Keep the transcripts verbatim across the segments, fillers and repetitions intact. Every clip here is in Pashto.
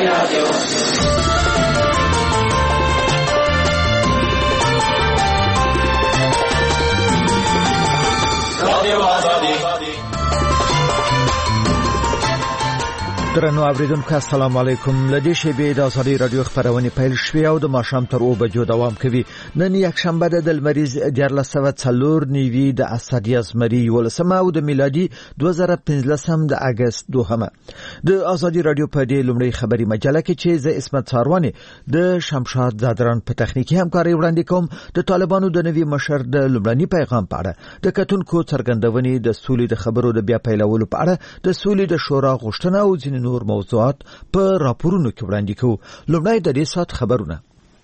رادیو رادیو آزادی. درنو اوریدونکو السلام علیکم. لدې شیبې د ازادي رادیو خبرونه پیل شوې او د ماښام تر اوه بجو دوام کوي. نن یک شنبه د لمریز دیارلس سوه څلور نیوي د اسدی ازمري یولسمه او د میلادي دوه زره پنځلسم د اگست دوهمه. د ازادي رادیو په دې لومړی خبري مجله کې چې ز اسمت ساروانی د شمشاد زادران په تخنیکی همکاري وړاندې کوم. د طالبانو د نوي مشر د لومړني پیغام په اړه د کتونکو څرګندونې د سولې د خبرو د بیا پیلولو په اړه د سولې د شورا غوښتنه او ځینې نور موضوعات په راپورونو کې وړاندې کوو. لومړی د دې سات خبرونه.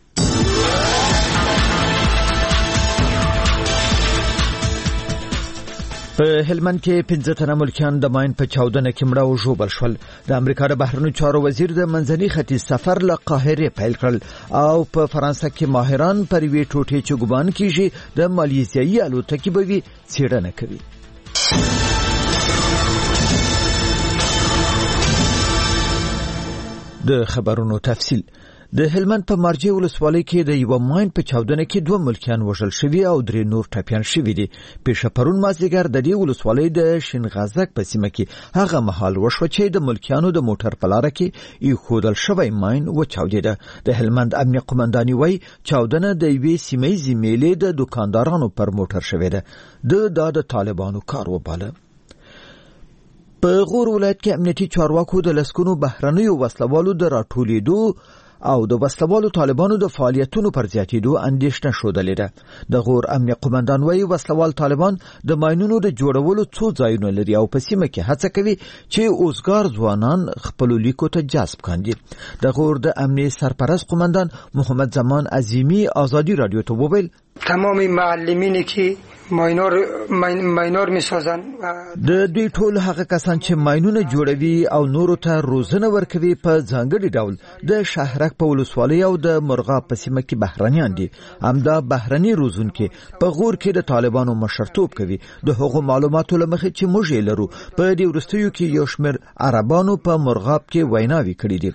په هلمند کې پنځه تنه ملکیان د ماین په چاودنه کې مړه او ژوبل شول. د امریکا د بهرنیو چارو وزیر د منځني ختیځ سفر له قاهره پیل کړل او په فرانسه کې ماهران پر وی ټوټې چې ګمان کیږي د مالیزیایي الوتکې به وي څېړنه کوي. د خبرونو تفصیل. د هلمند په مارجې ولسوالۍ کې د یو ماین په چاودنه کې دوه ملکیان وژل شوي او درې نور ټپیان شوي دي. پیښه پرون مازدیګر د دې ولسوالۍ د شینغازک په سیمه کې هغه مهال وشوه چې د ملکیانو د موټر په لاره کې ایښودل شوی ماین وچاودېده. د هلمند امنیه قومنداني وایي چاودنه د یوې سیمهیزې میلې د دوکاندارانو پر موټر شوې ده. د دا د طالبانو کار وباله. په غور ولایت کې امنیتي چارواکو د لسګونو بهرنیو وسلوالو د راټولېدو او د وسلوالو طالبانو د فعالیتونو پر زیاتېدو اندېښنه ښودلې ده. د غور امنیه قومندان وایي وسلوال طالبان د ماینونو د جوړولو څو ځایونه لري او په سیمه کې هڅه کوي چې اوزګار ځوانان خپلو لیکو ته جذب کاندي. د غور د امنیه سرپرست قومندان محمد زمان عظیمی ازادي رادیو ته وویل تمام معلمینی که ماینور ماینور میسازن د دوی ټول هغه کسان چې ماینونه جوړوي او نورو ته روزنه ورکوي په ځانګړي ډول د شهرک په ولسوالۍ او د مرغاب په سیمه کې بهرنیان دي. همدا بهرني روزونکي په غور کې د طالبانو مشرتوب کوي. د هغو معلوماتو له مخې چې موږ یې لرو په دې وروستیو کې یو شمېر عربانو په مرغاب کې ویناوې کړې دي.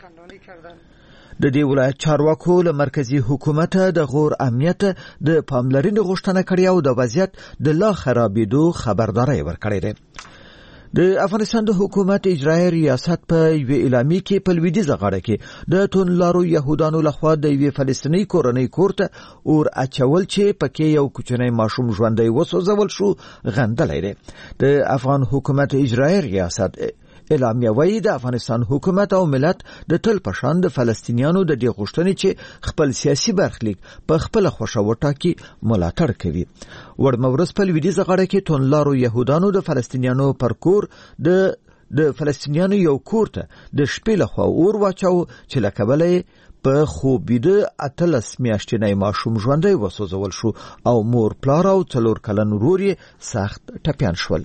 د دې ولایت چارواکو له مرکزی حکومت د غور امنیت د پاملرنې غوښتنه کړې او د وضعیت د لا خرابېدو خبرداري ورکړې ده. د افغانستان د حکومت اجرایي ریاست په یو اعلامیه کې په لویدیځه غاړه کې د تونلارو يهودانو لخوا د یو فلسطینی کورنۍ کورته اور اچول چې پکې یو کوچنی ماشوم ژوندۍ وسوځول شو غندلې ده. د افغان حکومت اجرایي ریاست اعلامیه وایي د افغانستان حکومت او ملت د تل پشان د فلسطینیانو د دې غوښتنې چې خپل سیاسي برخلیک په خپل خوښه وټاکي ملاتړ کوي. وړمورس په لویدیځه غاړه کې تونلارو يهودانو د فلسطینیانو پر کور د د فلسطینیانو یو کور ته د شپې لخوا اور واچاو چې له کبله په خوبیده اتلس میاشتنی ماشوم ژوندۍ وسوځول شو او مور پلار او څلور کلن ورور یې سخت ټپیان شول.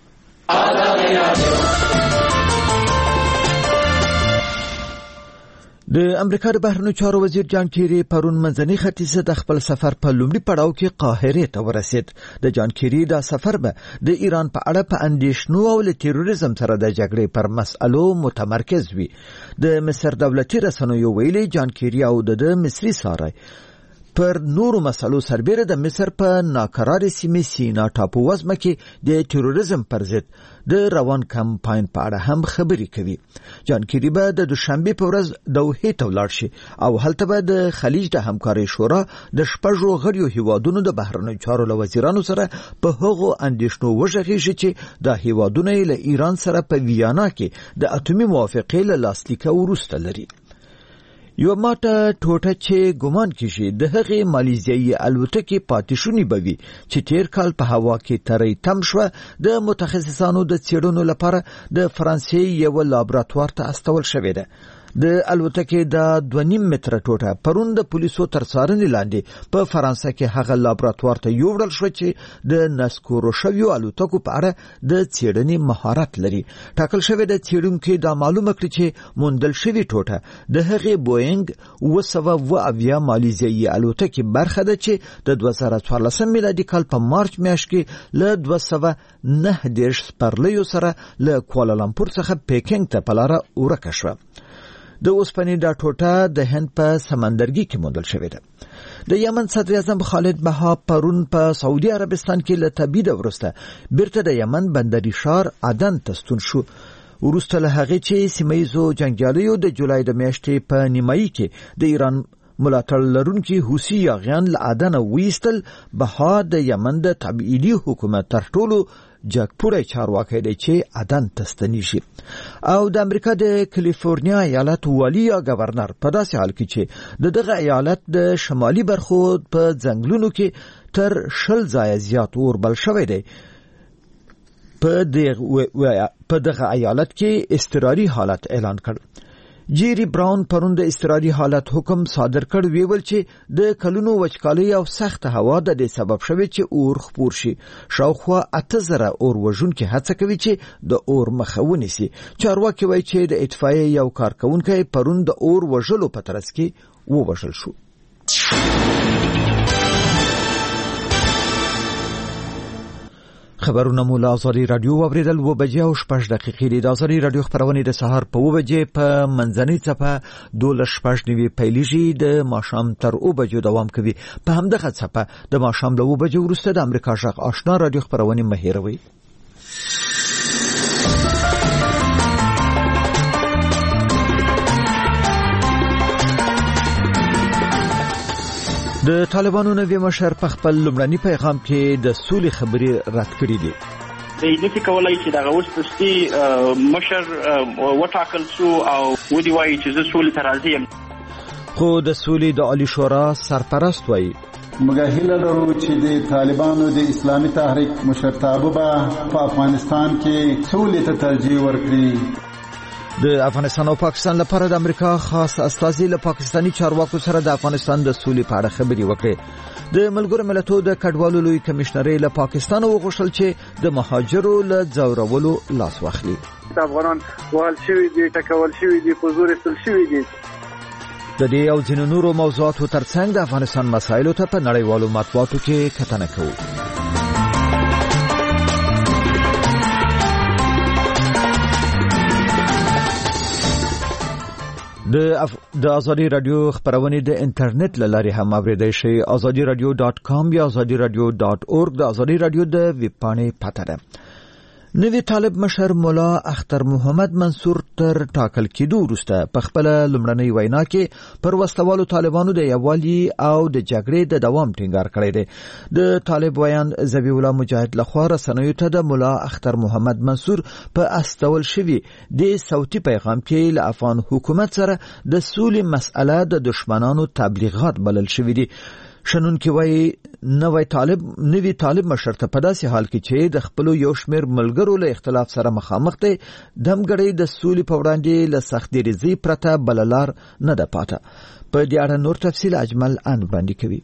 د امریکا د بهرنیو چارو وزیر جان کیری پرون منځني ختیځ د خپل سفر په لومړي پړاو کې قاهره ته ورسید. د جان کیری دا سفر به د ایران په اړه په اندیشنو او له تروریزم سره د جګړې پر مسئلو متمرکز وي. د مصر دولتي رسنیو ویلي جان کیری او د مصري سارای پر نورو مسلو سربیره د مصر په ناکرار سیمه سینا ټاپو وزمه کې د تروریزم پر ضد د روان کمپاین په اړه هم خبرې کوي. جان کیری به د دوشنبه په ورځ دوحه ته ولاړ شي او هلته به د خلیج د همکارۍ شورا د شپږو غړیو هیوادونو د بهرنیو چارو له وزیرانو سره په هغو اندیشنو وژغېږي چې د هیوادونو له ایران سره په ویانا کې د اټومي موافقې له لاسلیک وروسته لري. یو ماته ټوټه چې ګمان کیږي د هغې مالیزیایي الوتکې پاتې بوي چې تیر کال په هوا کې ترې تم شوه د متخصصانو د څېړنو لپاره د فرانسې یو لابراتوار ته استول شوې ده. د الوتکې د دوه نیم متره ټوټه پرون د پولیسو تر څارنې لاندې په فرانسه کې هغه لابراتوار ته یوړل شو چې د نسکورو شویو الوتکو په اړه د څېړنې مهارت لري. ټاکل شوی د څېړونکو دا معلومه کړې چې موندل شوی ټوټه د هغې بوینګ اوه سوه اوه اویا مالیزیایي الوتکې برخه ده چې د دوه زره څوارلسم میلادي کال په مارچ میاشت کې له دوه سوه نهه دېرش سپرلیو سره له کوالالامپور څخه پیکینګ ته په لاره ورکه شوه. د اوسپنې دا ټوټه د هند په سمندرګي کې موندل شوې ده. د یمن صدر اعظم خالد بها پرون په سعودي عربستان کې له تبعید وروسته بیرته د یمن بندري ښار عدن ته ستون شو. وروسته له هغې چې سیمه ییزو جنګیالیو د جولای د میاشتې په نیمایي کې د ایران ملاتړ لرونکي حوثي یاغیان له عدن ویستل، بها د یمن د تبعیدي حکومت تر ټولو جګپوړی چارواکی دی چې عدن ته ستنیږي. او د امریکا د کالیفورنیا ایالت والی یا گورنر په داسې حال کې چې د دغه ایالت د شمالي برخو په ځنګلونو کې تر شل ځایه زیات اور بل شوی دی، په دغه ایالت کې اضطراري حالت اعلان کړ. جیری براون پرون د اضطراري حالت حکم صادر کړ، ویل چې د کلونو وچکالۍ او سخت هوا د دې سبب شوی چې اور خپور شي. شاوخوا اته زره اور وژونکي هڅه کوي چې د اور مخه ونیسي. چارواکي وایي چې د اطفائیې یو کارکونکی پرون د اور وژلو په ترڅ کې ووژل شو. خبرونه مو له آزادي رادیو واوریدل. و بجې او شپږ دقیقې دي. د آزادي رادیو خبرونه د سهار په و بجې په منځنۍ څپه دولس شپږ نوي پیلیږي، د ماښام تر اوه بجو دوام کوي. په همدغه څپه د ماښام له اوه بجې وروسته د امریکا غږ آشنا رادیو خبرونه مه هېروئ. د طالبانو نوی مشر په خپل لومړني پیغام کې د سولې خبرې رد کړې دي. د نفي کولای چې دغه وسپستي مشر وټاکل شو او ودی وایي چې زه سولې ته راضي یم، خو د سولې د عالی شورا سرپرست وایي موږ هیله لرو چې د طالبانو د اسلامي تحریک مشرتابه به په افغانستان کې سولې ته ترجیح ورکړي. د افغانستان او پاکستان لپاره د امریکا خاص استازي له پاکستانی چارواکو سره د افغانستان د سولې په اړه خبرې وکړې. د ملګرو ملتونو د کډوالو لوی کمشنري له پاکستان وغوښتل چې د مهاجرو له ځورولو لاس واخلي. د افغانان وهل شوي دي، ټکول شوي دي، په زور ایستل شوي دي. د دې او ځینو نورو موضوعاتو ترڅنګ د افغانستان مسایلو ته په نړیوالو مطبوعاتو کې کتنه کوو. د آزادي رادیو خبرونه د انټرنیټ له لارې هم اوریدای شئ. آزادي رادیو ډاټ کام یا آزادي رادیو ډاټ اورګ د آزادي رادیو د ویب پاڼې پته ده. نوی طالب مشر مولا اختر محمد منصور تر ټاکل کېدو وروسته په خپل لومړنۍ وینا کې پر وسلوالو طالبانو د یووالي او د جګړې د دوام ټینګار کړی دی. د طالب ویان ذبیح الله مجاهد لخوا رسنیو ته د مولا اختر محمد منصور په استول شوي د صوتي پیغام کې له افغان حکومت سره د سولې مسأله د دشمنانو تبلیغات بلل شوي دي. شنونکي وایي نوی طالب نوی طالب مشر ته په داسې حال کې چې د خپل یو شمېر ملګرو له اختلاف سره مخامخ دی، دمګړی د سولې په وړاندې له سخت دریځۍ پرته بل لار نه ده پاته. په دې اړه نور تفصیل اجمل ان وړاندې کوي.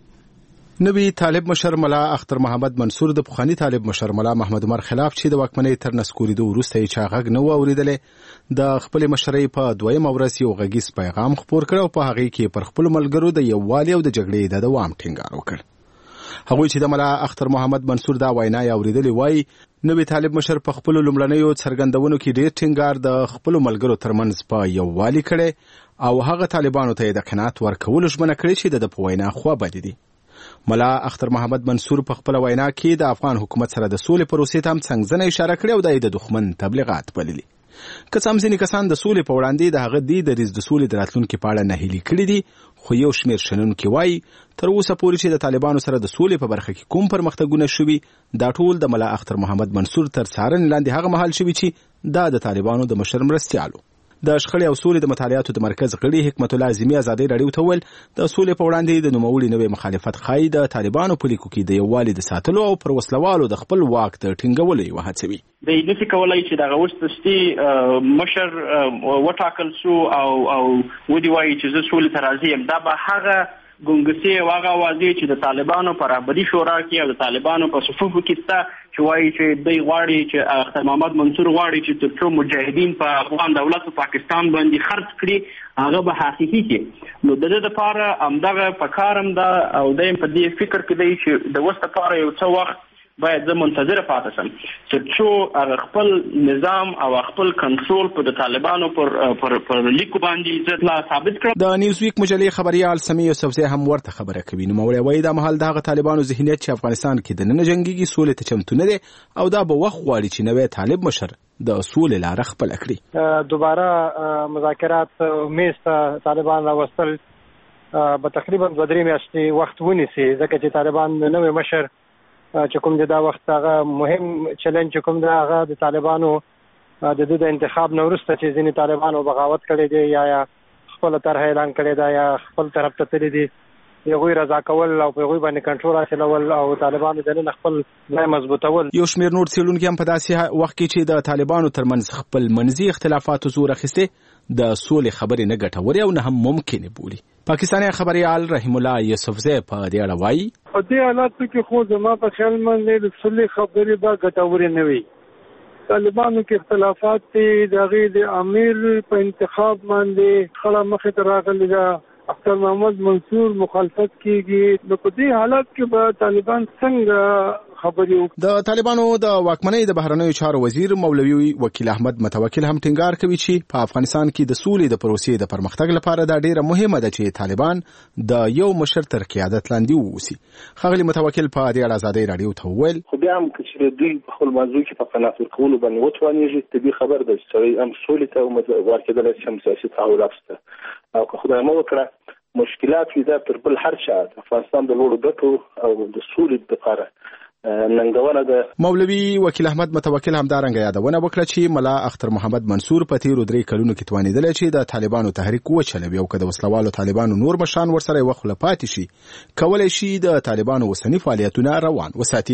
نوی طالب مشر مولا اختر محمد منصور د پخوانی طالب مشر مولا محمد عمر خلاف چې د واکمنۍ تر نسکورېدو وروسته یې چا غږ نه و اورېدلی، د خپل مشرۍ په دویمه ورځ یو غږیز پیغام خپور کړ او په هغې کې پر خپلو ملګرو د یووالي او د جګړې د دوام ټینګار وکړ. هغوی چې د مولا اختر محمد منصور دا وینا یې اورېدلې وایي نوی طالب مشر په خپلو لومړنیو څرګندونو کې ډېر ټینګار د خپلو ملګرو ترمنځ په یووالي کړی او هغه طالبانو ته یې د قناعت ورکولو ژمنه کړې چې د ده په وینا خوابدي دي. مولا اختر محمد منصور په خپل وینا کې د افغان حکومت سره د سولې پروسې ته هم څنګزنه اشاره کړې او د دښمن تبلیغات بللي. که څه هم ځینې کسان د سولې په وړاندې د هغه دې دریځ د سولې د راتلونکي په اړه ناهیلي کړي دي، خو یو شمېر شنونکي وایي تر اوسه پورې چې د طالبانو سره د سولې په برخه کې کوم پرمختګونه شوي، دا ټول د مولا اختر محمد منصور تر څارنې لاندې هغه مهال شوي چې دا د طالبانو د مشر مرستیالو. د شخړې او سولې د مطالعاتو د مرکز غړي حکمت الله اعظمي ازادۍ راډیو ته وویل د سولې په وړاندې د نوموړي نوی مخالفت ښایي د طالبانو په لیکو کې د یووالي د ساتلو او پر وسلوالو د خپل واک د ټینګولو یوه هڅه وي. د نفي کولای چې دغه اوس دستي مشر وټاکل شو او او ودی وایي چې زه سولې ته راضي یم، دا به هغه ګونګسي او هغه اوازې چې د طالبانو په رهبري شورا کې او د طالبانو په صفوفو کې شته چې وایي چې دوی غواړي چې اختر محمد منصور غواړي چې تر څو مجاهدین په افغان دولت او پاکستان باندې خرڅ کړي هغه به حقیقي کې. نو د دې لپاره همدغه په کار هم ده او دی په دې فکر کې دی چې د اوس لپاره یو څه وخت باید زه منتظر پاتې سم چې څو هغه خپل نظام او خپل کنټرول په د طالبانو پر پر پر لیکو باندې زه لا ثابت کړم. د نیوزویک مجلې خبريال سمیع یوسفزی هم ورته خبره کوي. نو مولوی وایي دا مهال دغه طالبانو ذهنیت چې افغانستان کې د نن جنگيږي سولې ته چمتو نه دي او دا به وخت غواړي چې نوې طالب مشر د سولې لاره خپل کړي. دوباره مذاکرات میز ته طالبان راوستل به تقریبا دوه درې میاشتې وخت ونیسي ځکه چې طالبان نوې مشر چې کوم دا وخت هغه مهم چیلنج کوم دا هغه د طالبانو د د انتخاب نو وروسته چې ځینې طالبانو بغاوت کړی دی یا خپل طرح اعلان کړی دی یا خپل طرف ته تللی دی یوه رضا کول او په یوه باندې کنټرول حاصلول او طالبانو د نن خپل ځای مضبوطول. یو شمېر نور څېړونکي هم په داسې وخت کې چې د طالبانو ترمنځ خپل منځي اختلافاتو زور اخیستې د سولې خبرې نه ګټورې او نه هم ممکنې بولي. پاکستاني خبريال رحیم الله یوسفزی په دې اړه وایي په دې حالاتو کې خو زما په خیال باندې د سولې خبرې به ګټورې نه وي. طالبانو کې اختلافات دي د هغې د امیر په انتخاب باندې خړه مخې ته راغلې ده. اختر محمد منصور مخالفت کیږي. نو په دې حالات کې به طالبان څنګه خبرې وکړي؟ د طالبانو د واکمنۍ د بهرنیو چارو وزیر مولوي وکیل احمد متوکل هم ټینګار کوي چې په افغانستان کې د سولې د پروسې د پرمختګ لپاره دا ډیره مهمه ده چې طالبان د یو مشر تر قیادت لاندې ووسی. ښاغلي متوکل په دې اړه ازادۍ رادیو ته وویل خو بیا هم چې دوی په خپل موضوع کې په قناعت ورکولو باندې وتوانېږي طبیعي خبر ده چې هم سولې ته ورکېدلی شي هم سیاسي تحول افسته او که خدای مو وکړه مشکلات وي دا تر بل هر چا افغانستان د لوړو ګټو او د سولې لپاره ننګونه ده. مولوي وکیل احمد متوکل هم دا رنګه یادونه وکړه چې ملا اختر محمد منصور په تیرو درې کلونو کې توانېدلی چې د طالبانو تحریک وچلوي او که د وسلوالو طالبانو نور مشران ورسره یوه خوله پاتې شي کولی شي د طالبانو اوسني فعالیتونه روان وساتي.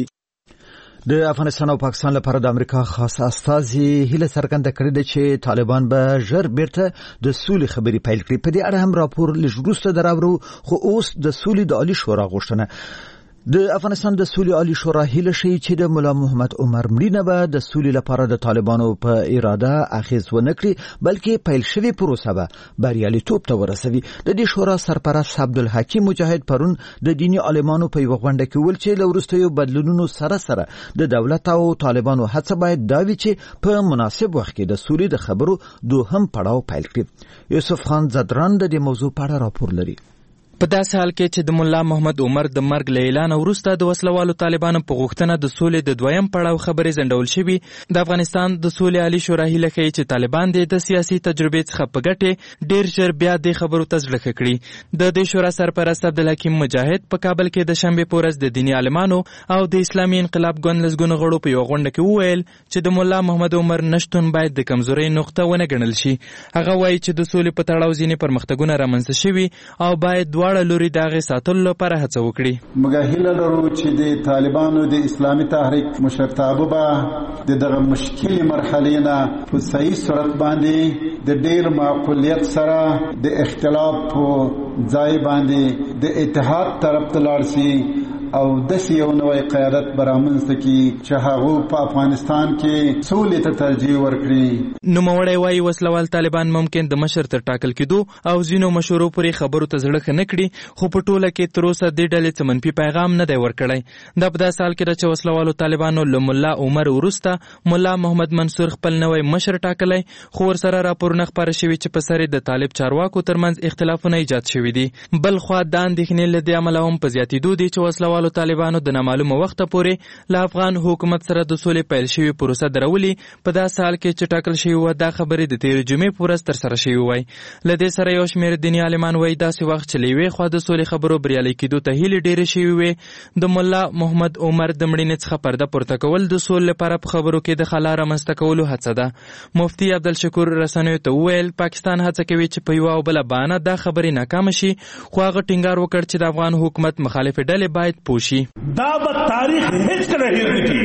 د افغانستان او پاکستان لپاره د امریکا خاص استازي هیله څرګنده کړې ده چې طالبان به ژر بیرته د سولې خبرې پیل کړي. په دې اړه هم راپور لږ وروسته دراوړو خو اوس د سولې د عالی شورا غوښتنه د افغانستان د سولې عالی شورا هیله شي چې د مولا محمد عمر مړینه به د سولې لپاره د طالبانو په اراده اخیز ونه کړي بلکې پیل شوی پروسه به بریالیتوب ته ورسوي. د دې شورا سرپرست عبدالحکیم مجاهد پرون د دینی عالمانو په یوه غونډه کې ویل چې له وروستیو بدلونونو سره سره د دولت او طالبانو هڅه باید دا وي چې په مناسب وخت کې د سولې د خبرو دوهم پړاو پیل کړي. یوسف خان زدران د دې موضوع په اړه راپور لري. په داسې حال کې چې د مولا محمد عمر د مرګ له اعلان وروسته د وسلوالو طالبانو په غوښتنه د سولې د دویم پړاو خبرې ځنډول شوي، د افغانستان د سولې عالی شورا هیله کوي چې طالبان د سیاسي تجربې څخه په ګټې ډېر ژر بیا د خبرو ته زړه ښه کړي. د دې شورا سرپرست عبدالحکیم مجاهد په کابل کې د شنبې په ورځ د دیني عالمانو او د اسلامي انقلاب ګوند لسګونو غړو په یوه غونډه کې وویل چې د مولا محمد عمر نشتون باید د کمزورۍ نقطه ونه ګڼل شي. هغه وایي چې د سولې په تړاو ځینې پرمختګونه رامنځته شوي او باید دواړه لوري د هغې ساتلو لپاره هڅه وکړي. موږ هیله لرو چې د طالبانو د اسلامي تحریک مشرتابه به د دغه مشکلې مرحلې نه په صحیح صورت باندې د ډېر معقولیت سره د اختلاف په ځای باندې د اتحاد طرف ته لاړ شي او داسې یو نوی قیادت به رامنځته کړي چې هغوی په افغانستان کې سولې ته ترجیح ورکړي. نوموړی وایي وسلوال طالبان ممکن د مشر تر ټاکل کېدو او ځینو مشورو پورې خبرو ته زړه ښه نه کړي، خو په ټوله کې تر اوسه دې ډلې څه منفي پیغام نه دی ورکړی. دا په داسې حال کې ده چې وسلوالو طالبانو له ملا عمر وروسته ملا محمد منصور خپل نوی مشر ټاکلی، خو ورسره راپورونه خپاره شوي چې په سر یې د طالب چارواکو ترمنځ اختلافونه ایجاد شوي دي. بل خوا دا اندېښنې له دې امله هم په زیاتېدو دي چې وسلوال طالبانو د نامعلومه وخته پورې له افغان حکومت سره د سولې پیل شوې پروسه درولي. په داسې حال کې چې ټاکل شوي وه دا خبرې د تېرې جمعې په ورځ ترسره شوي وای. له دې سره یو شمېر دیني عالمان وایي داسې وخت چې له یوې خوا د سولې خبرو بریالۍ کېدو ته هیلې ډېرې شوي وې، د ملا محمد عمر د مړینې څخه پرده پورته کول د سولې لپاره په خبرو کې د خلا رامنځته کولو هڅه ده. مفتي عبدالشکور رسنیو ته وویل پاکستان هڅه کوي چې په یوه او بله بهانه دا خبرې ناکامه شي، خو هغه ټینګار وکړ چې د افغان حکومت مخالفې ډلې باید پوه شي. دا به تاریخ هیڅ کله هېر نه کړي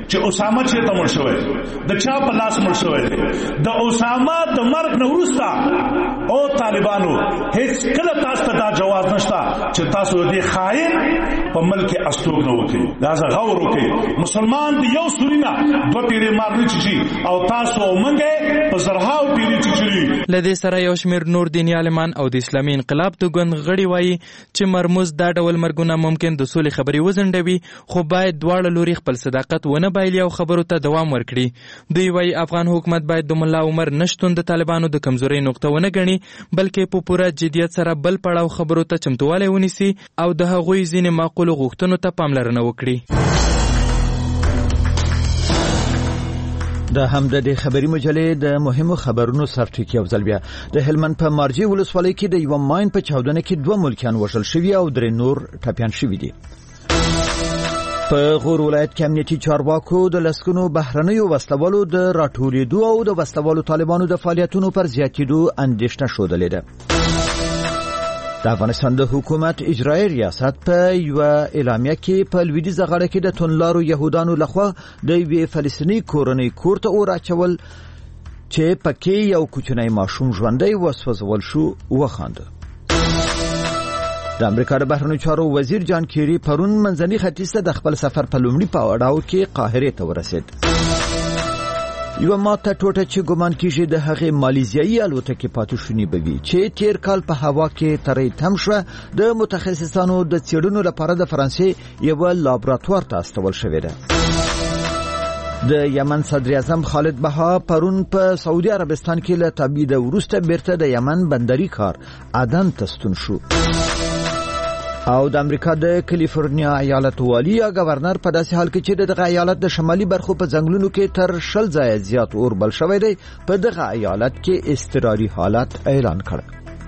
چې اسامه چې ته مړ شوی د چا په لاس مړ شوی دی د اسامه د مرګ نه وروسته او طالبانو هیڅ کله تاسو ته دا جواز نشته چې تاسو دې خائن په ملک استوګنه وکړي. لہذا غور وکړي مسلمان دی یو سورینا دوه پیری مارنی چی او تاسو منګه په زرهاو پیری چی. لدې سره یو شمېر نور دیني عالمان او د اسلامي انقلاب د ګوند غړي وایي چې مرموز دا ډول مرګونه ممکن د سولې خبرې وزنډوي، خو باید دواړه لوري خپل صداقت ونه بایلي او خبرو ته دوام ورکړي. دوی وایي افغان حکومت باید د ملا عمر نشتون د طالبانو د کمزورۍ نقطه ونه ګڼي، بلکې په پوره جدیت سره بل پړاو خبرو ته چمتوالی ونیسي او د هغوی ځینې معقولو غوښتنو ته پاملرنه وکړي. د همدې خبري مجلې د مهمو خبرونو سرټکی او ځلبیا د هلمند په مارجی ولسوالۍ کې د یو ماین په چاودنه کې دوه ملکیان وژل شوي او درې نور ټپیان شوي دي. په غور ولایت کې امنیتي چارواکو د لسګونو بهرنیو وسلوالو د راټولېدو او د وسلوالو طالبانو د فعالیتونو پر زیاتېدو اندېښنه ښودلې ده. د افغانستان د حکومت اجرایي ریاست په یو اعلامیه کې په لویدیځه غاړه کې د تونلارو يهودانو لخوا د یوې فلسطیني کورنۍ کور ته اور اچول چې پکې یو کوچنی ماشوم ژوندی وسوځول شو وخانده. د امریکا د بهرنیو چارو وزیر جان کیری پرون منځني ختیځ ته د خپل سفر په لومړي پړاو کې قاهره ته ورسید. یو ماته ټوټه چې ګمان کیږي د هغې مالیزیایي الوتکې پاتوشونی بوي چې تیر کال په هوا کې ترې تم شوه د متخصصانو د څېړنو لپاره د فرانسې یو لابراتوار ته استول شوې ده. د یمن صدر اعظم خالد بها پرون په سعودي عربستان کې له تبعید وروسته بیرته د یمن بندري کار عدن ته ستون شو. او د امریکا د کالیفورنیا ایالت والی یا گورنر په داسې حال کې چې دغه ایالت د شمالي برخو په ځنګلونو کې تر شل ځایه زیات اور بل شوی دی په دغه ایالت کې اضطراري حالت اعلان کړ.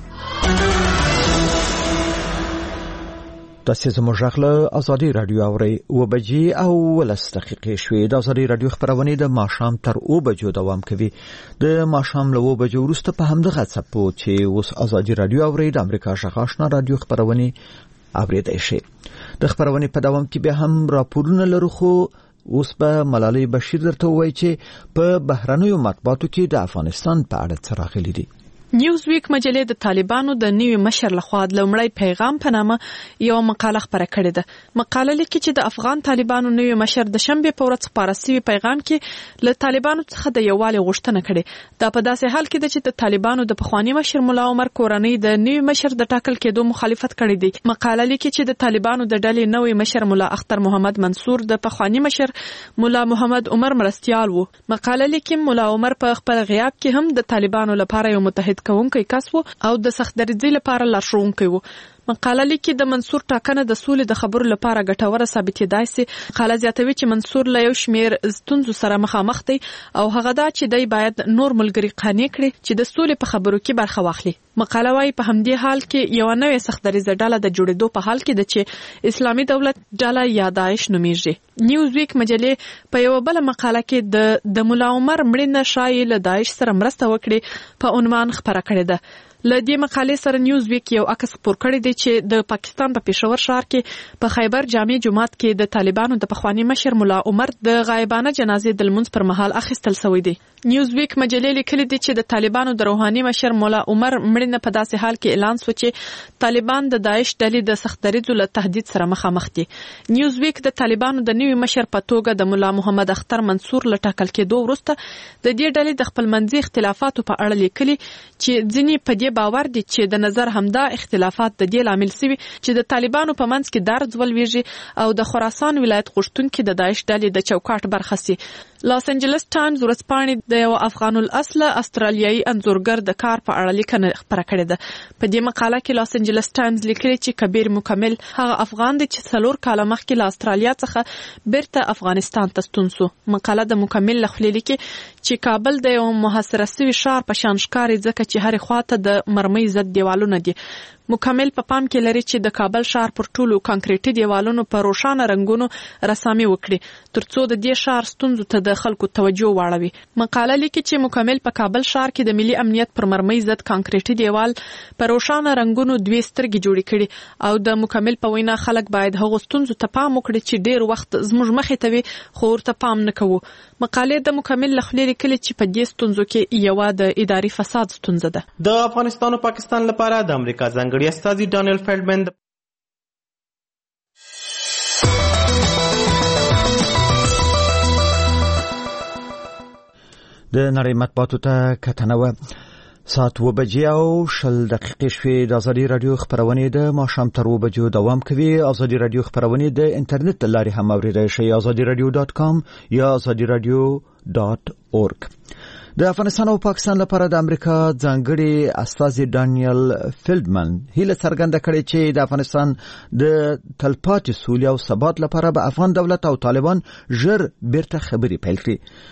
تاسو زموږ غږ آزادي رادیو اورئ و بجې او ولس دقیقې شوې. د آزادي رادیو خبرونه د ماښام تر او بجو دوام کوي. د ماښام له او بجو وروسته په همدغه څپو چې اوس آزادي رادیو اورئ د امریکا غږ آشنا رادیو خبرونه اوریدای شي. د خبرونه په دوام کې به هم راپورونه لرو، خو اوس به ملالۍ بشیر درته وایي چې په بهرنیو مطبوعاتو کې د افغانستان په اړه څه راغلي دي. نیوز ویک مجلې د طالبانو د نوي مشر لخوا د لومړی پیغام په نامه یو مقاله خپره کړې ده. مقاله لیکي چې د افغان طالبانو نوي مشر د شنبې په ورځ خپاره شوي پیغام کې له طالبانو څخه د یووالي غوښتنه کړې. دا په داسې حال کې ده چې د طالبانو د پخواني مشر ملا عمر کورنۍ د نوي مشر د ټاکل کېدو مخالفت کړی دی. مقاله لیکي چې د طالبانو د ډلې نوي مشر ملا اختر محمد منصور د پخواني مشر ملا محمد عمر مرستيال وو. مقاله لیکي ملا عمر په خپل غیاب کې هم د طالبانو لپاره یو متحد کوونکی کس وو او د سخت دریځۍ لپاره لارښوونکی وو. مقاله لیکي د منصور ټاکنه د سولې د خبرو لپاره ګټوره ثابتېدای سي. مقاله زیاتوي چې منصور له یو شمېر ستونزو سره مخامخ دی او هغه دا چې دی باید نور ملګري قانع کړي چې د سولې په خبرو کې برخه واخلي. مقاله وايي په همدې حال کې یو نوې سخت دریځه ډله د جوړېدو په حال کې ده چې اسلامي دولت ډله یا داعش نومیږي. نیوز ویک مجلې په یو بل مقاله کې د د مولا عمر مړینه شایي له داعش سره مرسته وکړي په عنوان خبره کړې ده. له دې مقالې سره نیوز ویک یو عکس خپور کړی دی چې د پاکستان په پېښور ښار کې په خیبر جامع جماعت کې د طالبانو د پخوانی مشر مولا عمر د غایبانه جنازې د لمونځ پر مهال اخیستل شوی دی. نیوز ویک مجلې لیکلي دي چې د طالبانو د روحاني مشر مولا عمر مړینه په داسې حال کې اعلان شو چې طالبان د داعش ډلې د سخت دریځو له تهدید سره مخامخ دي. نیوز ویک د طالبانو د نوي مشر په توګه د مولا محمد اختر منصور له ټاکل کېدو وروسته د دې ډلې د خپلمنځي اختلافاتو په اړه لیکلي چې ځینې په دې باور دي چې د نظر همدا اختلافات د دې لامل سوي چې د طالبانو په منځ کې درز ولويږي او د خراسان ولایت غوښتونکي د داعش ډلې د چوکاټ برخه سي. لاس انجلس ټایمز ورځپاڼې د یو افغان الاصل استرالیایي انځورګر د کار په اړه لیکنه خپره کړې ده. په دې مقاله کې لاس انجلس ټایمز لیکلي چې کبیر مکمل هغه افغان دی چې څلور کاله مخکې له استرالیا څخه بیرته افغانستان ته ستون شو. مقاله د مکمل له خولې لیکي چې کابل د یو محاصره شوي ښار په شان ښکاري ځکه چې هرې خواته د مرمۍ ضد دیوالونه دي. مکمل په پام کې لري چې د کابل ښار پر ټولو کانکریټي دیوالونو په روښانه رنګونو رسامي وکړي ترڅو د دې ښار ستونزو ته د خلکو توجه واړوي. مقاله لیکي چې مکمل په کابل ښار کې د ملي امنیت پر مرمۍ ضد کانکریټي دیوال په روښانه رنګونو دوی سترګې جوړې کړي او د مکمل په وینا خلک باید هغو ستونزو ته پام وکړي چې ډیر وخت زموږ مخې ته وي خو ورته پام نه کوو. مقالې د مکمل له خولې لیکلي چې په دې ستونزو کې یوه د اداري فساد ستونزه ده. د افغانستان او پاکستان لپاره د امریکا ځانګړي استازي ډانیل فیلډمن د نړۍ مطبوعاتو ته کتنه وه. ساعت و بجې او شل دقیقې شوې. د ازادي رادیو خبرونې د ماښام تر و بجو دوام کوي. ازادي رادیو خبرونې د انټرنیټ له لارې هم اورېدای شئ. ازادي رادیو ډاټ کام یا ازادي رادیو ډاټ اورګ. د افغانستان او پاکستان لپاره د امریکا ځانګړي استازي ډانیل فیلډمن هیله څرګنده کړې چې د افغانستان د تلپاتې سولې او ثبات لپاره به افغان دولت او طالبان ژر بیرته خبرې پیل کړي.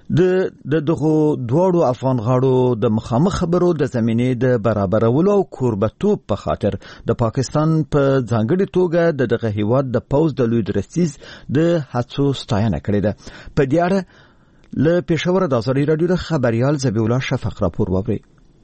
د دغه دوړو افغان غاړو د مخامخ خبرو د زمینې د برابرولو او کوربتوب په خاطر د پاکستان په ځانګړي توګه د دغه هیواد د پوز د لوی درستیز د هڅو ستاینه کړې ده. په دې اړه له پېښور د ازادي رادیو د خبريال ذبیح الله شفق راپور واورئ.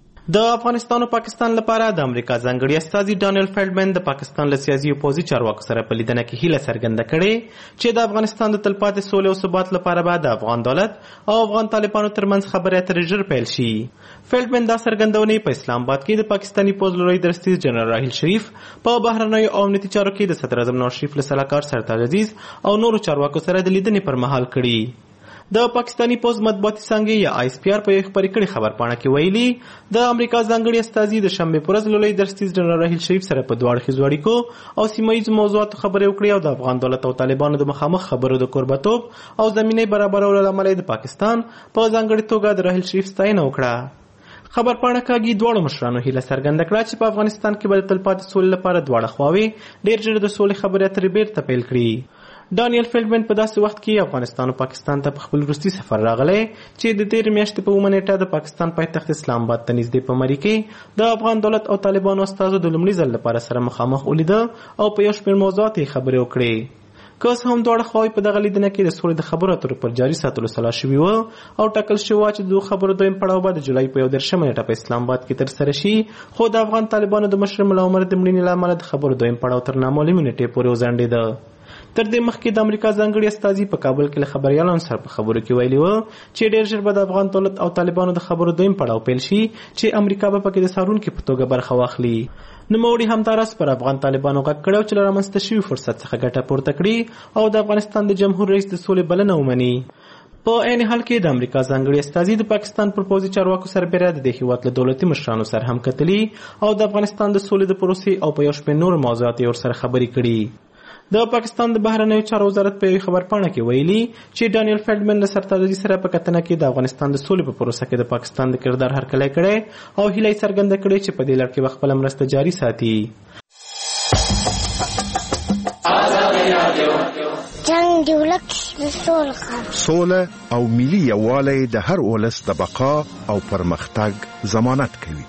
د افغانستان او پاکستان لپاره د امریکا ځانګړي استازي ډانیل فیلډمن د پاکستان له سیاسي او پوځي چارواکو سره په لیدنه کې هیله څرګنده کړې چې د افغانستان د تلپاتې سولې او ثبات لپاره به د افغان دولت او افغان طالبانو ترمنځ خبرې اترې ژر پیل شي. فیلډمن دا څرګندونې په اسلام آباد کې د پاکستاني پوځ لوی درستیز جنرال راحیل شریف په بهرنیو او امنیتي چارو کې د صدر اعظم نواز شریف له سلاکار سرتاج عزیز او نورو چارواکو سره د لیدنې پر مهال کړي. د پاکستاني پوز مطبوعاتي څانګې یا آی اس پی آر په یو خبري کړي خبرپاڼه کې ویلي د امریکا ځانګړي استازي د شنبې په ورځ لوی درستیز جنرال راحیل شریف سره په دوه اړخیزو اړیکو او سیمه ییزو موضوعاتو خبرې وکړې او د افغان دولت او طالبانو د مخامخ خبرو د کوربتوب او زمینې برابرولو له امله د پاکستان په ځانګړي توګه د راحیل شریف ستاینه وکړه. خبرپاڼه کاږي دواړو مشرانو هیله څرګنده کړه چې په افغانستان کې به د تلپاتې سولې لپاره دواړه خواوې ډېر ژر د سولې خبرې اترې بیرته پیل کړي. ډانیل فیلډمن په داسې وخت کې افغانستان او پاکستان ته په خپل وروستي سفر راغلی چې د تېرې میاشتې په اوومه نیټه د پاکستان پایتخت اسلام آباد ته نږدې په مري کې د افغان دولت او طالبانو استازو د لومړي ځل لپاره سره مخامخ ولیده او په یو شمېر موضوعاتو یې خبرې وکړې. که څه هم دواړه خواوې په دغه لیدنه کې د سولې د خبرو اترو پر جاري ساتلو سلا شوي وه او ټاکل شوي وه چې د دغو خبرو دویم پړاو به د جولای په یو دېرشمه نیټه په اسلام آباد کې ترسره شي، خو د افغان طالبانو د مشر ملا عمر د مړینې له امله د خبرو دویم پړاو تر نامعلومې نیټې پورې وځنډېده. تر دې مخکې د امریکا ځانګړي استازي په کابل کې له خبريالانو سره په خبرو کې ویلي وو چې ډېر ژر به د افغان دولت او طالبانو د خبرو دویم پړاو پیل شي چې امریکا به پکې د څارونکي په توګه برخه واخلي. نوموړي همداراز پر افغان طالبانو غږ کړی چې له رامنځته شوي فرصت څخه ګټه پورته کړي او د افغانستان د جمهور رئیس د سولې بلنه ومني. په عین حال کې د امریکا ځانګړي استازي د پاکستان پر پوځي چارواکو سربېره د دې هېواد له دولتي مشرانو سره هم کتلي او د افغانستان د سولې د پروسې او په یو شمېر نورو موضوعاتو یې ورسره خبرې کړي. د پاکستان د بهرنیو چارو وزارت په یوه خبرپاڼه کې ویلي چې ډانیل فیلډمن له سرتاج عزیز سره په کتنه کې د افغانستان د سولې په پروسه کې د پاکستان د کردار هرکلی کړی او هیله یې څرګنده کړې چې په دې لړ کې به خپله مرسته جاري ساتي. جنګ د ولس سوله او ملي یووالی د هر ولس د بقا او پرمختګ ضمانت کوي.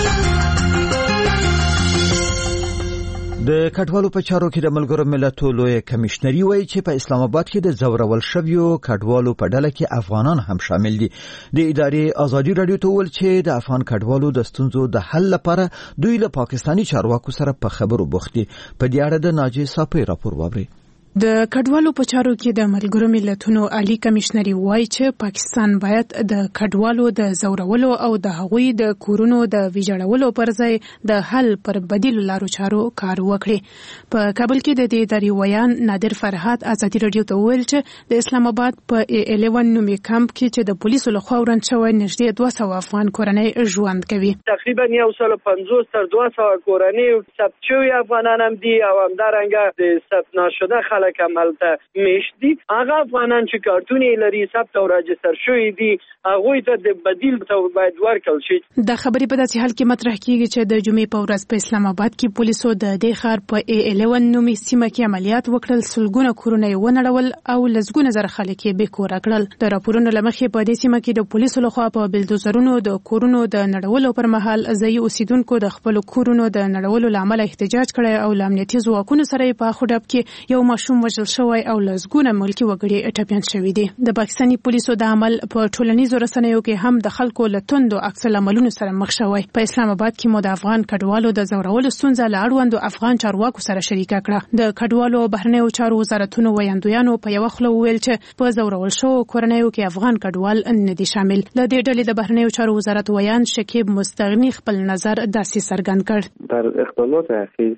د کډوالو په چارو کې د ملګرو ملتونو لوی کمشنري وایي چې په اسلام آباد کې د زورول شویو کډوالو په ډله کې افغانان هم شامل دي. د ادارې ازادي رادیو ته ویل چې د افغان کډوالو د ستونزو د حل لپاره دوی له پاکستاني چارواکو سره په خبرو بوخت دي. په دې اړه د ناجی صافي راپور واورئ. د کډوالو په چارو کې د ملګرو ملتونو عالی کمشنري وایي چې پاکستان باید د کډوالو د زورولو او د هغوی د کورونو د ویجاړولو پر ځای د حل پر بدیلو لارو چارو کار وکړي. په کابل کې د دې ادارې ویان نادر فرهاد ازادي رادیو ته ویل چې د اسلام آباد په الیون نومي کمپ کې چې د پولیسو لخوا وران شوی نږدې دوه سوه افغان کورنۍ ژوند کوي. تقریبا یو سل پنځوس تر دوه سوه کورنۍ ثبت شوي افغانان هم دي او همدارنګه د ثبت نشده خلک خلک عملته میشت دي هغه افغانان چې کارتونه لري ثبت او راجستر شوی دي هغه ته د بدیل ته باید ورکړل شي. د خبرې په داسې حال کې مطرح کیږي چې د جمعې په ورځ په اسلام آباد کې پولیسو د دې ښار په ای الیون نومي سیمه کې عملیات وکړل، سلګونه کورونه یې ونړول او لسګونه زره خلک یې بې کوره کړل. د راپورونو له مخې په دې سیمه کې د پولیسو لخوا په بلدوزرونو د کورونو د نړولو پر مهال ځایي اوسیدونکو د خپل کورونو د نړولو لامل احتجاج کړی او له امنیتي ځواکونو سره په خډب کې یو ماشوم وژل شوی او لسګونه ملکي وګړي ټپیان شوي دي. د پاکستاني پولیسو د عمل په ټولنیزو رسنیو کې هم د خلکو له توندو عکس العملونو سره مخ شوی. په اسلام آباد کې مو د افغان کډوالو د زورولو ستونزه له اړوندو افغان چارواکو سره شریکه کړه. د کډوالو او بهرنیو چارو وزارتونو ویاندویانو په یو خله وویل چې په زورول شو کورنیو کې افغان کډوال نه دي شامل. له دې ډلې د بهرنیو چارو وزارت ویان شکیب مستغنی خپل نظر داسې څرګند کړ. در اختلالات اخیر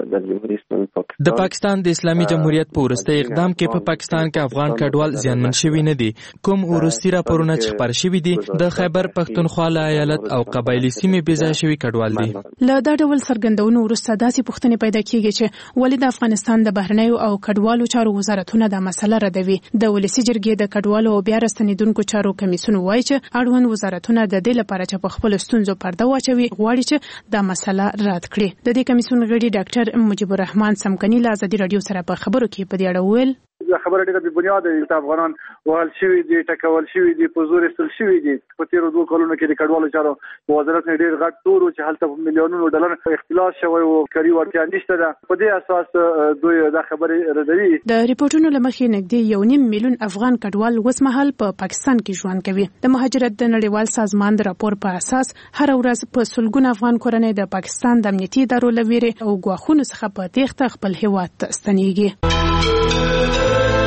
د پاکستان د اسلامي جمهوریت په وروستي اقدام کې په پاکستان کې افغان کډوال زیانمن شوي نه دي. کوم وروستي راپورونه چې خبر شوي دي د خیبر پښتونخوا ایالت او قبایلی سیمې بې ځای شوي کډوال دي. له دا ډول څرګندونو وروسته داسې پوښتنې پیدا کیږي چې ولې د افغانستان د بهرنیو او کډوالو چارو وزارتونه دا مسله ردوي. د ولسی جرګې د کډوالو او بیا راستنیدونکو چارو کمیسیون وایي چې اړوند وزارتونه د دې لپاره چې په خپل ستونزو پرده واچوي غواړي چې دا مسله رد کړي. د دې کمیسیون غړي ډاکټر مجيب الرحمن سمکنی له ازادي رادیو سره په خبرو کې په دې اړه وویل خبره ډېره بې بنیاده ده چې افغانان وهل شوي دي، ټکول شوي دي، په زور ایستل شوي دي. په تېرو دوه کلونو کې د کډوالو چارو وزارت نه ډېر غټ تور و چې هلته میلیونونو ډالر اختلاس شوی و، کاري وړتیا نشته ده. په دې اساس دوی دا خبرې ردوي. د ریپورتونو له مخې نږدې یو نیم میلیون افغان کډوال اوسمهال په پاکستان کې ژوند کوي. د مهاجرت د نړیوال سازمان د راپور په اساس هر ورځ په سلګونه افغان کورنۍ د پاکستان د امنیتي ادارو له ویرې او ګواښونو څخه په تېښته خپل هېواد ته ستنېږي.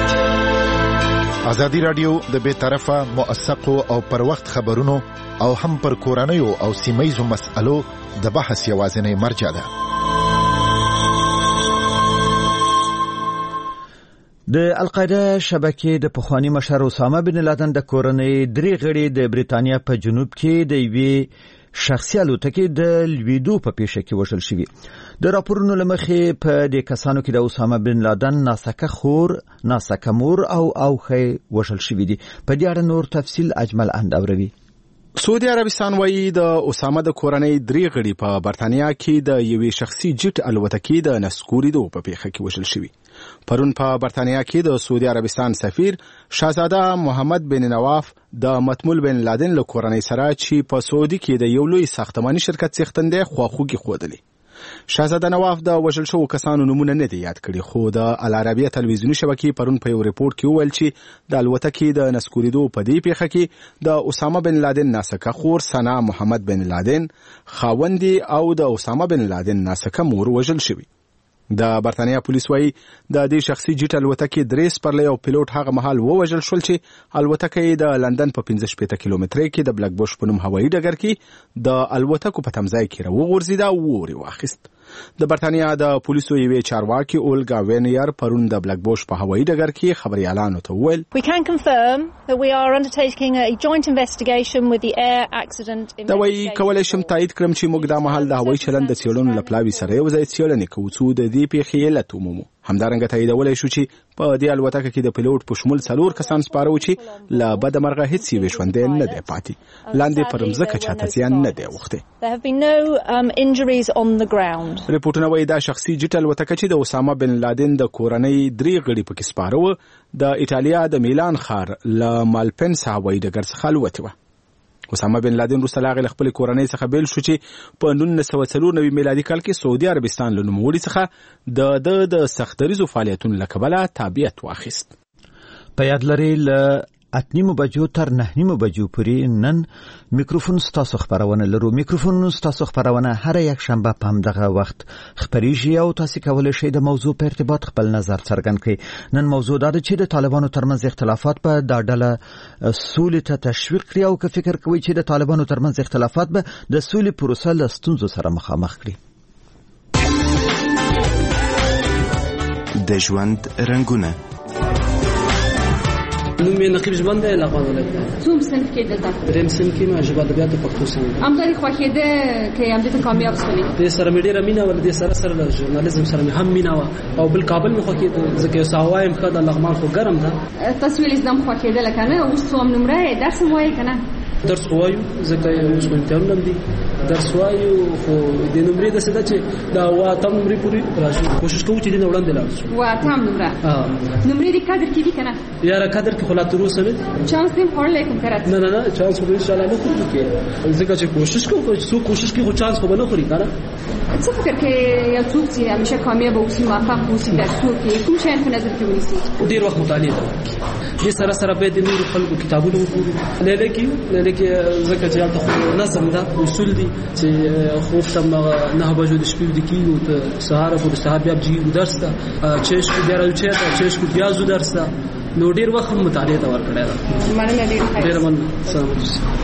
ازادي رادیو د بې طرفه موثقو او پر وخت خبرونو او هم پر کورنیو او سیمایي مسألو د بحث یوازینی مرجع ده. د القاعده شبکې د پخوانی مشر اسامه بن لادن د کورنۍ درې غړي د بریتانیا په جنوب کې د یوې شخصي الوتکې د لویدو په پیښه کې وژل شوي. د راپورونو له مخې په دې کسانو کې د اسامه بن لادن ناسکه خور، ناسکه مور او اوخې وژل شوي دي. په دې اړه نور تفصیل اجمل انداوروي. سعودي عربستان وایي د اسامه د کورنۍ درې غړي په برتانیا کې د یوې شخصي جټ الوتکې د نسکوریدو په پیښه کې وژل شوي. پرون په برتانیا کې د سعودي عربستان سفیر شاهزاده محمد بن نواف د متمول بن لادن له کورنۍ سره چې په سعودي کې د یو لوی ساختماني شرکت څښتنده خواخوږي خوده. شاهزاده نواف د وژل شوو کسانو نمونه نه دی یاد کړي، خو د العربیه تلویزیوني شبکې پرون په یو ریپورت کې وویل چې د الوتکې د نسکوریدو په دې پیښه کې د اسامه بن لادن ناسکه خور ثنا محمد بن لادن، خاوندې او د اسامه بن لادن ناسکه مور وژل شوي. د برتانیا پولیس وایي د دې شخصي جټ الوتکې درې سپرلی او پیلوټ هغه مهال ووژل شول چې الوتکه یې د لندن په پنځه شپېته کیلومترۍ کې د بلک بوش په نوم هوایي ډګر کې د الوتکو په تمځای کې راوغورځېده او اور واخیست. د برتانیا د پولیسو یوې چارواکي اولګا وینیر پرون د بلک بوش په هوایي ډګر کې خبريالانو ته وویل We can confirm that we are undertaking a joint investigation with the air accident investigation. دا وایي کولای شم تایید کړم چې موږ د مهال د هوایي چلند د څېړنو لپلاوي سره یو ځای څېړنې کوو څو د دې پیښې علت ومومو. همدارنګه تاییدولی شو چې په دې الوتکه کې د پیلوټ په شمول څلور کسان سپاره و چې له بده مرغه هیڅ یې ژوندی نه دی پاتې، لاندې پر مځکه چاته زیان نه دی اوښتی. There have been no um, injuries on the ground. ریپورټونه وایي دا شخصي جټ الوتکه چې د اسامه بن لادن د کورنۍ درې غړي پکې سپاره و د ایټالیا د میلان ښار له مالپنس هوایي ډګر څخه الوتې وه. اسامه بن لادن وروسته له هغې له خپلې کورنۍ څخه بیل شو چې په نولس سوه څلور نوي میلادي کال کې سعودي عربستان له نوموړي څخه د ده د سختدریزو فعالیتونو له کبله تابعیت واخیست. په یاد لرئ له اته نیمو بجو تر نه نیمو بجو پورې نن میکروفون ستاسو خبرونه لرو. میکروفون ستاسو خبرونه هر یک شنبه په همدغه وخت خبريږي او تاسو کولای شئ د موضوع په ارتباط خپل نظر څرګند کړئ. نن موضوع دا ده چې د طالبانو ترمنځ اختلافات په دا ډله سولې ته تشویق کړي او که فکر کوي چې د طالبانو ترمنځ اختلافات به د سولې پروسه له ستونزو سره مخامخ کړي. د ژوند رنگونه نوم یې نقیب ژوند دی لغمان ولایت. کوم صنف کې دلته؟ دریم صنف کې ما ژبه ادبیات او پښتو صنف. همداري خوښېده کې هم دې کامیاب شولې؟ دې سره مې ډېره مینه ول، دې سره سره د ژورنالیزم سره مې هم مینه و او بل کابل مې خوښېده ځکه یو ساوایم ښه د لغمان خو ګرم ده. تاسو ولې زدم خوښېدل کنه؟ اوس څوم نمره درس وایي کنه؟ درس وایو ځکه اوس امتحانونه دي، درس وایو خو د نمرې د سده چې دا واته نمرې پوری راشي، کوشش کوو چې دې وړاندې لاړ شو. واته نمره نمرې د قدر کې دي کنه؟ یاره قدر کې خلا تر اوسه نه چانس دې خورلې کوم کرات؟ نه نه نه چانس خو ان شاء الله نه خورو کې ځکه چې کوشش کوو، څو کوشش کوي خو چانس خو به نه خوري کنه. څه فکر کې یو څوک چې همیشه کامیاب او چې موفق وي درسو کې کوم شی په نظر کې ونیسي؟ ډیر وخت مطالعه کوي. دې سره سره به د نورو خلکو کتابونه وګورو. لیدل کې لیدل کې ځکه چې تاسو نظم دا اصول دي چې خوب تم نه بجو د شپې د کیو ته سهار په سهار بیا جی درس ته چش کو بیا راځي ته چش کو بیا زو درس ته نو ډیر وخت مطالعه ته ورکړی دا. مننه ډیر ډیر مننه. سلام علیکم.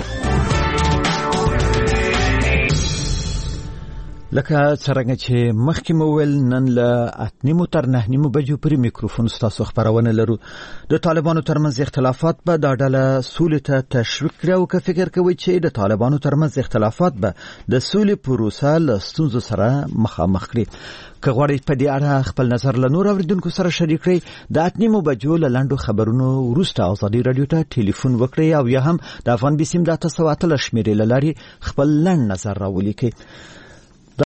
لکه څنګه چې مخکې مو ویل نن له اتنیمو تر نهنیمو بجو پورې میکروفون ستاسو خبرونه لرو. د طالبانو ترمنځ اختلافات به د ډله سولې ته تشویق کړي او که فکر کوي چې د طالبانو ترمنځ اختلافات به د سولې پروسه له ستونزو سره مخامخ کړي. که غواړئ په دې اړه خپل نظر له نور اوریدونکو سره شریک کړئ د اتنیمو بجو له لنډو خبرونو وروسته ازادي رادیو ته ټلیفون وکړئ او یا هم د افغان بیسیم د اته سوه اتلس شمیرې له لارې خپل لنډ نظر راولیکئ.